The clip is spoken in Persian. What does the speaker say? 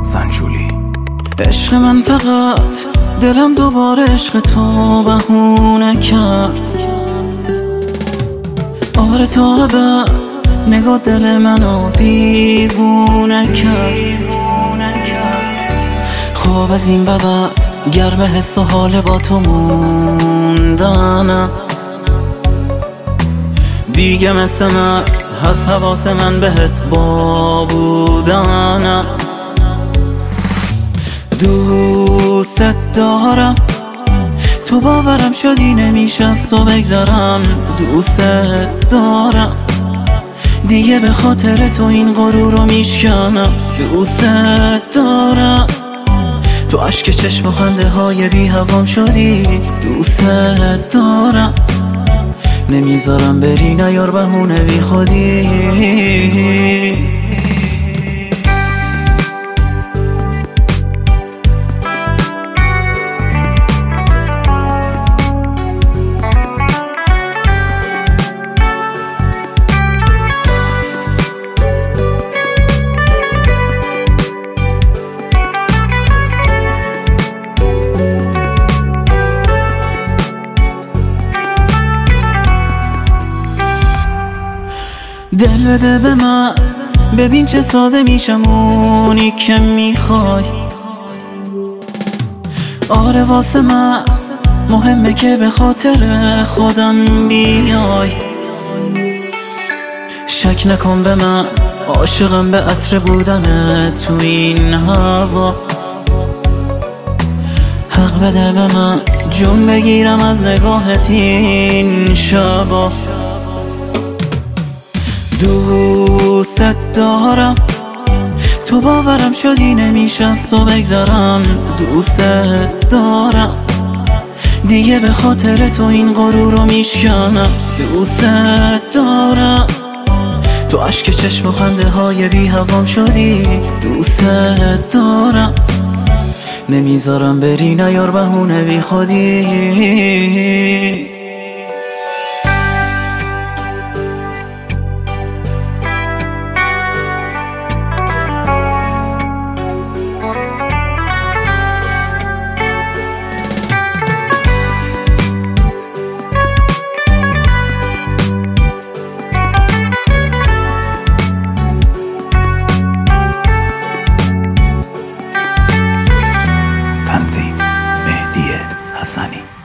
سنجولی. عشق من فقط دلم دوباره عشق تو بهونه کرد. آره تا ابد نگاه دل منو دیوونه کرد. خواب از این به بعد گرم حس و حال با تو موندنم. دیگه مثل مرد هست حواس من بهت با بودنم. دوست دارم تو باورم شدی نمیشه از تو بگذرم. دوست دارم دیگه به خاطر تو این غرور رو میشکنم. دوست دارم تو اشک چشم و خنده های بی هوام شدی. دوست دارم نمیذارم بری نیار بهونه بی خودی. دل بده به من ببین چه ساده میشم اونی که میخوای. آره واسه من مهمه که به خاطر خودم بیای. شک نکن به من عاشقم به عطر بودن تو این هوا. حق بده به من جون بگیرم از نگاهت این شبا. دوست دارم تو باورم شدی نمیشه از تو بگذرم. دوست دارم دیگه به خاطر تو این غرور رو میشکنم. دوست دارم تو اشک چشم و خنده های بی هوام شدی. دوست دارم نمیذارم بری نیار بهونه بی خودی. تنظیم مهدی حسنی.